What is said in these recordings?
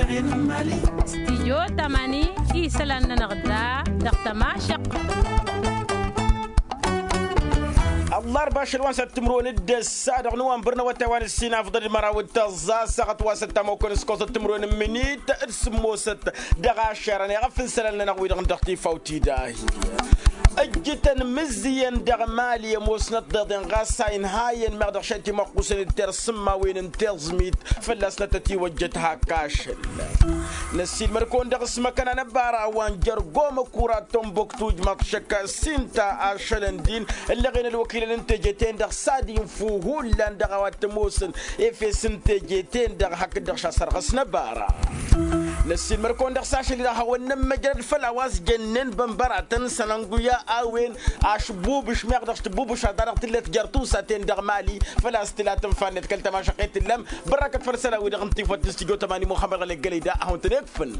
استيجو تماني إيسلان نغدا دقتماشق الله 24 سبتمبر ندس نوان برنا وتوان السينا فضل المرا والتزا سقط واسطة موكن سقط تمرون منيت اسمو ست دغاشر انا غفل سلالنا نغوي دغن تختي فوتي داهي اجتن مزيان دغمالي موسنت دغن غاساين هاين مغدر شنتي مقوسن الترسما وين انتظميت فلسنا تتي وجتها كاشل نسيل مركون دغس مكان نبارا وان جرقوم كورا تومبوكتوج مطشكا سينتا اشلندين اللي غين الوكيل الانتاجتين دغ سادين فوهول لان دغوات موسن افي سنتاجتين دغ حق دغ شاسر غسنا بارا نسيل مركون دغ ساشي اللي دغ ونم مجرد فلاواز جنن بمبارا تنسنانقويا اوين اشبوب شميق دغ شتبوب شادار تلت جرتو ساتين دغ مالي فلا استلات فانت كلت ما شقيت اللم بركة فرسلا ودغ انتيفو تستيقو تماني محمد غلي قليدا هون تنقفل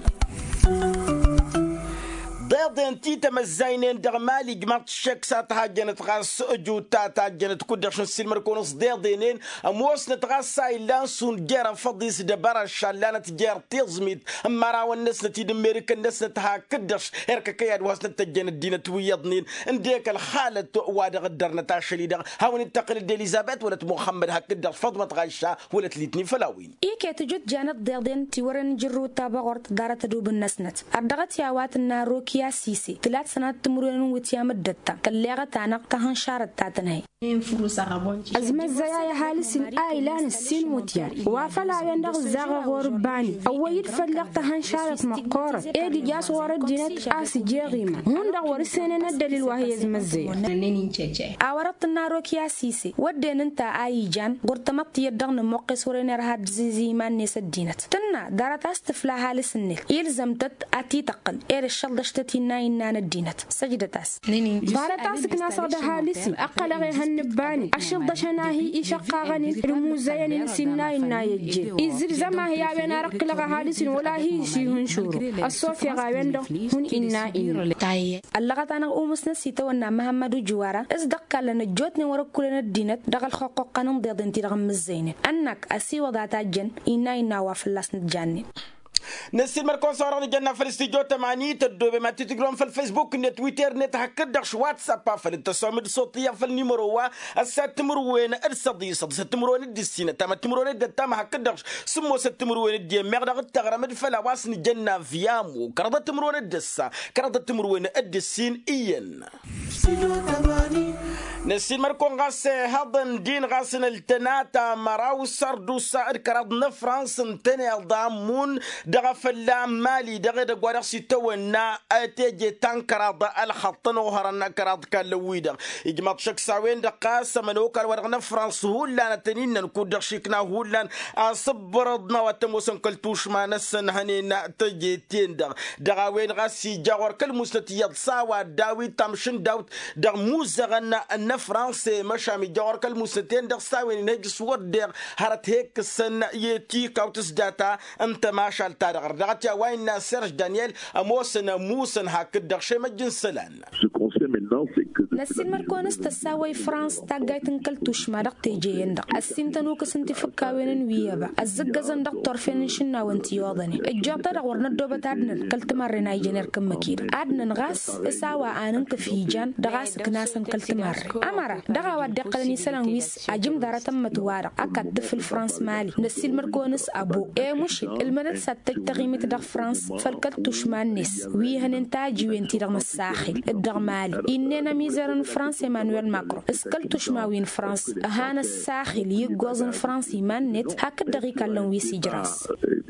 ضيضين تيتا مزاينين دغمالي جمعت الشك ساتها جنت غاس اجو تاتا جنت كودر شن السلمر كونس ضيضينين اموس نتغاس سايلان سون جيرا فضيس دبارا شالانة جير تيزميت امارا والناس نتي دميريك الناس نتها كدرش هركا كياد واس نتجن الدينة تويضنين انديك الخالة وادغ الدر نتاشلي دغ هاون التقل دي اليزابيث ولت محمد هكدر فاطمة غايشة ولت ليتني فلاوين إيكي تجد جانت ضيضين تورن جرو تابا غورت دارة تدوب النسنت أردغت ياوات الناروكي يا سيسي 3 سنوات تمرون وتيام الدتا كالليغة تانق تهان شارت تاتنهي أزمة زيايا هالسين آيلان السين موتيان وافلا يندغ زاغ غورباني أويد فلق تهان شارت مقورة إيدي جاس ورد دينت آسي جيغيما هندغ ورسين الدليل وهي أزمة زيا أورت الناروك يا سيسي ودين انتا آيجان غورتمت يدغن موقس ورينر هاد زيمان نيس الدينت تنا دارت استفلا هالسنك يلزمتت أتي تقل إير الشلدشتتي ناينان الدينت سجدتاس بارتاس كناس غدها لسي أقل غيها النباني الشلدشنا هي إشقا غني رموزين سناين نايجي إزر زما هي عوين رق لغها لسي ولا هي شيهن شورو الصوفيا غاوين دو هن إنا إن اللغة أنا أمس نسيت وانا محمد جوارا إصدق لنا جوتني ورق كلنا الدينت دغل خاقو قانون ضد رغم الزينة أنك أسي وضعتا جن إنا وافلاس نتجاني نسيل مركون صوراني جنة في الاستيجو تماني تدوبي ما تتقرون في الفيسبوك نت تويتر نت هكدرش واتساب في التصامد الصوتية في النمرو الساتمروين ارصدي صد ستمروين الدسينة تما تمروين الدتام هكدرش سمو ستمروين الدي مغدغ التغرمد فلا واسن جنة فيامو كرضة تمروين الدسا كرضة تمروين الدسين إيان نسيل مركون غاس هضن دين غاسن التناتا مراو سردو سائر كرضنا فرانس انتني الضامون دغفلا مالي دغ دغوار سيتونا اتجي تنكرض الخطن وهرنا كرض كالويدا اجمع شك ساوين دقاس منو كان ورغنا فرانس هولا نتنين نكون شيكنا هولا صبرضنا وتموسن كلتوش ما نسن هنينا تجي تندغ دغاوين غاسي جاور كل مستيد ساوا داوي تمشن داوت دغ موزغنا ان فرانس مشامي جاور كل مستين دغ ساوين نجس ودغ هرت هيك سن يتي كاوتس داتا انت ما شال تارغ رغتيا وين سيرج دانيال موسن موسن هكذا شي مجن سلان نسين مركونس تساوي فرانس تاقايتن كلتوش ما دق تيجي يندق السنتنو كسنتي فكاوين ويابا الزقزن دق طرفين شنا وانتي يوضني الجابتا دق ورنا الدوبة عدنا كلت مرنا يجنر كم مكير عدنا نغاس اساوا آنن كفيجان دغاس كناسن كلت مر أمرا دغا ودقلني سلان ويس عجم دارة متوارق أكاد دفل فرانس مالي نسين مركونس أبو مشي المدد ستج تغيمة دغ فرانس فالكلتوش مانيس ويهن انتاجي وانتي دغ مساخل الدغ مالي إننا ميزارن فرانس إيمانويل ماكرون اسكلتوش ماوين فرانس هانا الساخل يقوزن فرانسي مانت هكذا غيكا لنويسي جراس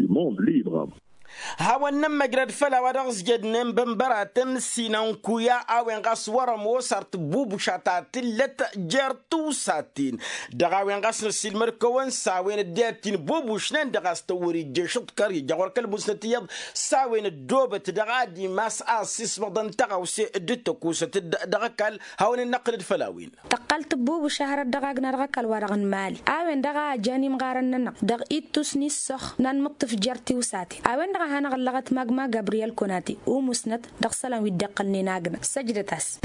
هاو النم جرد فلا ودغز جدنم بمبراتن سينان كويا اوين غاس ورم وصارت بوب شاتات لت جرتو ساتين دغاوين غاس نسيل مركوان ساوين الديرتين بوب وشنان دغاس توري جيشط كاري جاور كلبوس نتيض ساوين الدوبة دغادي ماس اسيس مضن تغاوسي دتكوسة دغاكال هاون النقل الفلاوين تقلت بوب شهر دغاقنا دغاكال ورغن مالي اوين دغا جاني مغارن دغ ايتوس نيسخ نان مطف جرتي وساتي اوين دغه هانا غلغت ماغما جابرييل كوناتي ومسند دغسلان ويدقلني ناغنا سجدتاس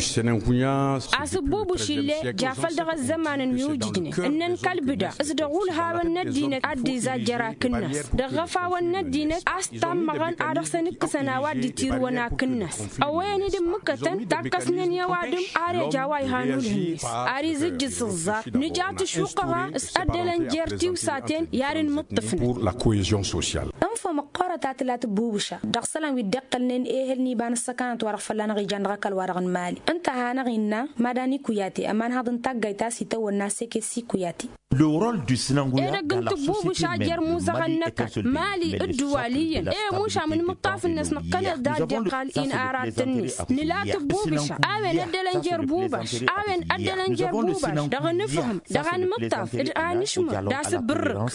اسبوب شيله جافل دغ الزمان الموجدني ان كلبدا اسدغول هاون الدين ادي زجرا كناس دغفا ون الدين استم مغان ادخسنك سناوات دي تير ونا كناس اويني دمكتن تاكسنن يوادم اري جاواي هانول اري زج صزا نجات شوقها اسدلن جرتي وساتين يارن مطفن انفو مقارة تاتلات بوبشا دغسلان ويدقلنن اهلني بان السكانت ورغ فلان غيجان رقل ورغن مالي انت هانا غينا مداني كوياتي امان هادن تاقايتا سيتا والناس كيسي كوياتي Le rôle du Sinanguya dans la société Mali الدولية موشا من مطاف الناس نقل داد قال إن أرادتنيس نلا تبوبشا أوين أدلنجر بوباش أوين أدلنجر بوباش دغن نفهم دغن مطاف إدعانشما داس برق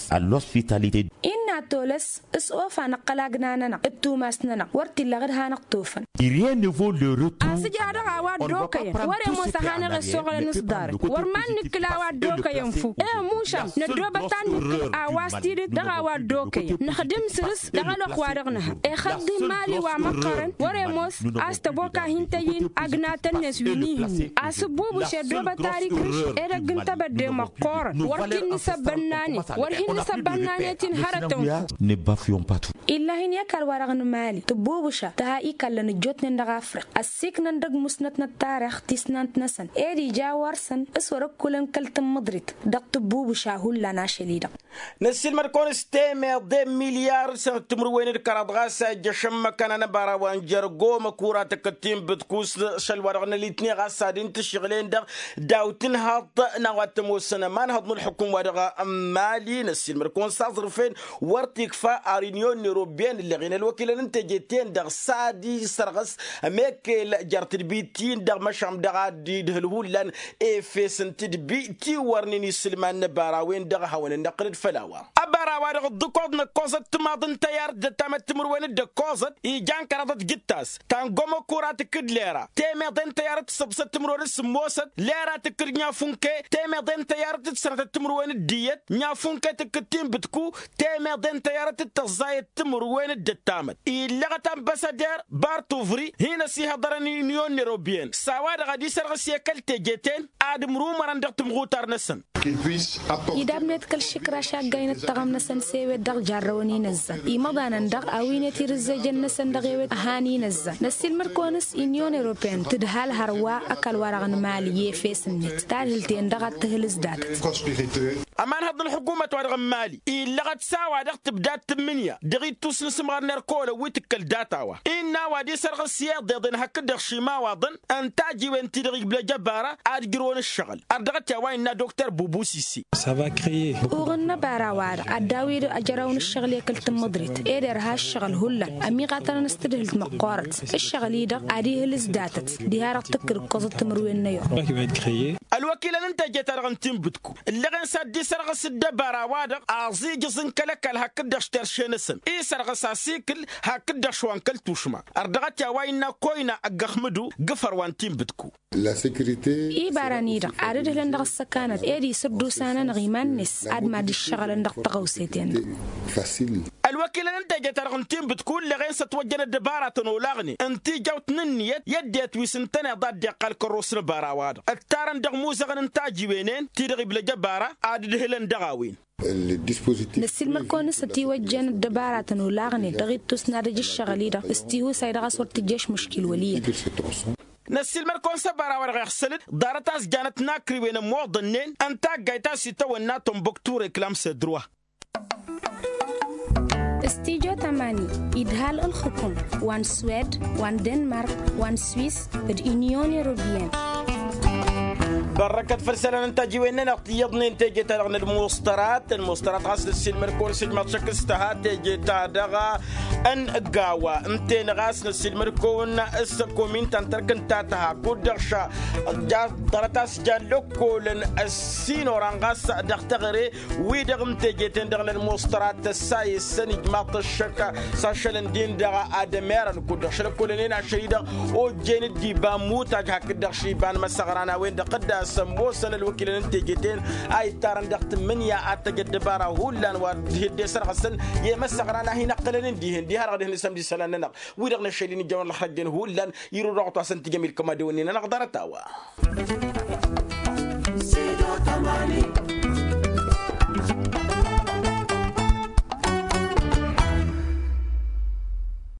إنا تولس اسوفا نقلاقنانا التوماسننا ورتي لغرها نقطوفا أسجارة عواد دوكاين وري موسى هانا غسوغل نصدار ورمان نكلا عواد دوكاين فو موشا ندروبا تان أواستي دغا عواد دوكاين نخدم سرس دغا لقوارغنها خدم مالي ومقارن وري موس أستبوكا هنتين أغناتن نسوينيهم أسبوب شدروبا تاريك رش إرغن تبدي مقارن وركين نسبناني ورهن نسبناني تنهرتهم نبافيون باتو إلا هن يكال ورغن مالي تبوبشا تها إيكال لنجوت نندغ أفرق السيك نندغ مسنتنا التاريخ تسنانت نسن إيدي جاورسن اسورك كلن كلتم مدريت دق تبوبشا هولا ناشليدا نسيل مركون استيمي 2 مليار سنة تمروين الكرادغاسة جشم كان نبارا وانجرقو مكورا تكتين بتكوس شالورغن الاتنين غاسادين تشغلين دغ داوتين هاط نغوات موسنا ما نهضن الحكومة ورغا مالي نسيل مركون سازرفين ورتيك فا ارينيون نيروبيان اللي غين الوكيل انت جيتين دغ سادي سرغس ميك جارت البيتين دغ مشام دغ دي دهلهول لان فيس انت بيتي ورنيني سلمان نبارا وين دغ هون نقرد فلاوا ابارا ورغ الدكود نكوزت تماضن تيار دتامت تمروين الدكوزت يجان كرادت جتاس تان غومو كورات كدليرا تيمدن تيار تسبست تمروين السموست ليرا تكر نيافونكي تيمدن تيار تسنت تمروين الديت نيافونكي تكتين بتكو تيمدن تيار تتزايد تمروين الدتامت اللغة امباسادير بارتوفري هنا سيها دراني نيون نيروبيان سواد غادي سرغ سيكل تيجيتين ادم رومران دغ تمغوتار نسن يدابنت كل شكرا شاقين التغم نسن سيوي دغ جاروني نزن إيمضانا دغ أوينة رزاجن نسن دغيوت أهاني نزن نسيل مركونس إنيون إيروبيان تدهال هروا أكل ورغن مالي يفيس النت تارهلتين دغ تهلز داتت أمان هذا الحكومة ورغن مالي إلا غد ساوا دغ تبدات تمنيا دغي توسن سمغار نركولا ويتكل داتاوا إنا وادي سرغ السياق دغن هكا دغ شيما واضن أنتاجي وانتي دغي بلا جبارة أدقرون الشغل أردغت يواينا دكتور بوبو سيسي وغن باراوار الداوير أجراون الشغل يكلت مدريت إيدر هالشغل هلا أمي قاتل نستدهلت مقارت الشغل يدغ عديه لزداتت ديها تكر قصة تمروين نيو الوكيل انت جترغن تنبتكو اللي غنسدي سرغ سد باراوار أعزي جزن كلكل هكذا شترشينسن إيه سرغ ساسيكل هكذا شوانكل توشما أردغت يواينا كوينا أغخمدو غفر وان تنبتكو La sécurité إيه بارانيرا عدد لندغ السكانات إيدي سردو سانا نغيمان نس أدما دي الشغل لندغ تغوسيتين facile. الوكيل انت جترغنتين بتكون لغين ستوجن الدبارة نولاغني انتي جوت ننيت يديت ويسنتنا ضد قال كروس باراواد التارن دغ موزغن انتاجي وينين تيدغي بلا جبارة عدد هلن دغاوين نسيل مركون ستي وجن الدبارة نولاغني دغي تسنا رجي الشغلي دا استيهو سايدغا صورت الجيش مشكل وليه نسيل مركون سبارا ورغ يخسلت دارتاس جانت ناكري وين موضنين انتا قايتا سيتا وناتم بكتور كلام سدروه استيجو تماني إدهال الحكم وان سويد وان دنمارك وان سويس اليونيون أوروبيين بركة فرسلة انتاجي وين نقطيضني انتاجي تلغن الموسترات غاسل السيل مركون سيل مرشك استهات تيجي تادغا ان قاوة انتين غاسل السيل مركون السكومين تنتركن تاتها كودرشا درتاس جالوكو لن السينو رانغاس دختغري ويدغ انتاجي تندغن الموسترات الساي السني جماعة الشكا ساشلن دين دغا آدميران كودرشا لكولنين عشريدغ او جيني دي باموتا هكدغ شيبان مسغرانا وين دقداس سمو سنة الوكيل انتجتين اي تارن دقت من يا اتجد بارا هولان ودي سرغسن يمسق رانا هنا قلن دي هرغد هنا سمدي سلان ويرغنا الشيلين الجوان الحدين هولان يرو رغطوا سنت جميل كما دونينا نقدر تاوا سيدو تماني